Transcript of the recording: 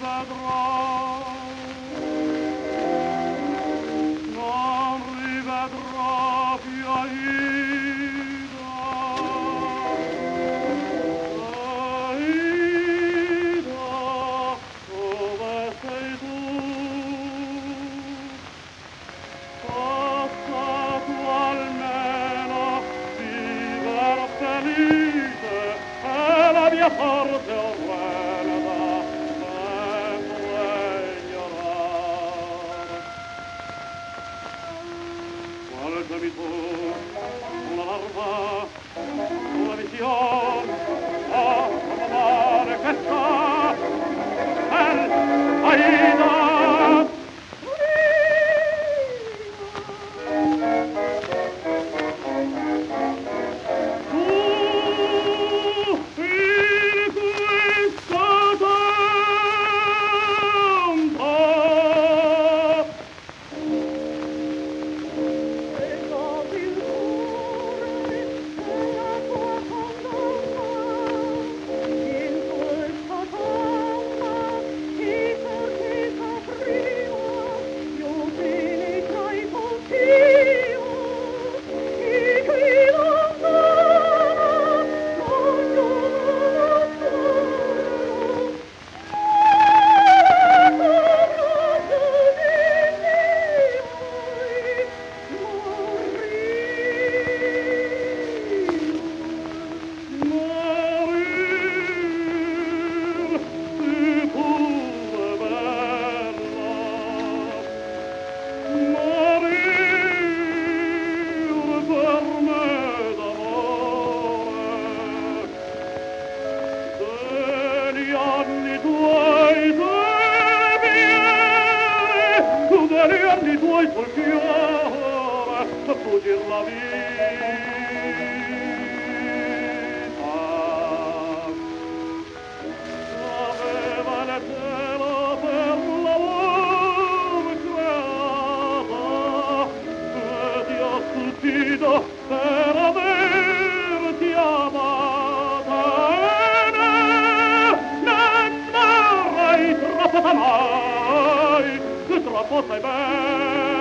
rivedrò più Aida, dove sei tu? Possa tu almeno viver felice e la mia sorte orrenda sempre ignorare. Guardami tu, una larva, una visione, come mare che sta, Aida! Anni tuoi sul fiore per fuggir la vita aveva le cielo per l'amor creata e ti ho stupito per averti amata non vorrei troppo mai che troppo sei bella